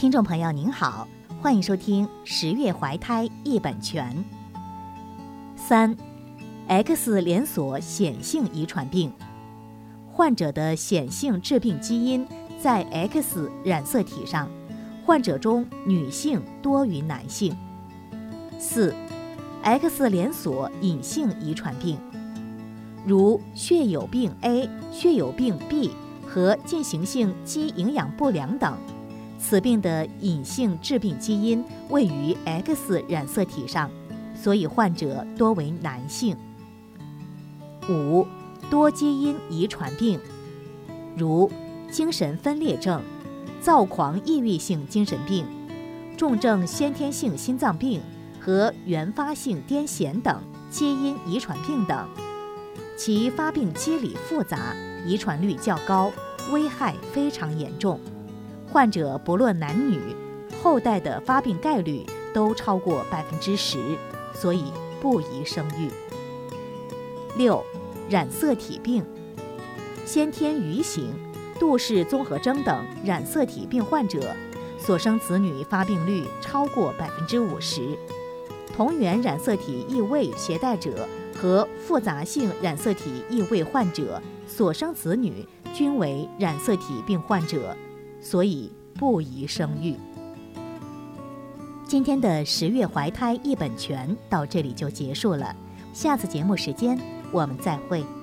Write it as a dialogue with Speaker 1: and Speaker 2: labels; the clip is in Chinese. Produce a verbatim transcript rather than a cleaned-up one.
Speaker 1: 听众朋友您好，欢迎收听十月怀胎一本全。三 X 连锁显性遗传病，患者的显性致病基因在 X 染色体上，患者中女性多于男性。四 X 连锁隐性遗传病，如血友病 A、血友病 B 和进行性肌营养不良等，此病的隐性致病基因位于 X 染色体上，所以患者多为男性。五多基因遗传病，如精神分裂症、躁狂抑郁性精神病、重症先天性心脏病和原发性癫痫等基因遗传病等，其发病机理复杂，遗传率较高，危害非常严重。患者不论男女，后代的发病概率都超过百分之十，所以不宜生育。六、染色体病，先天愚型、杜氏综合征等染色体病患者，所生子女发病率超过百分之五十。同源染色体异位携带者和复杂性染色体异位患者所生子女均为染色体病患者，所以不宜生育。今天的十月怀胎一本全到这里就结束了，下次节目时间我们再会。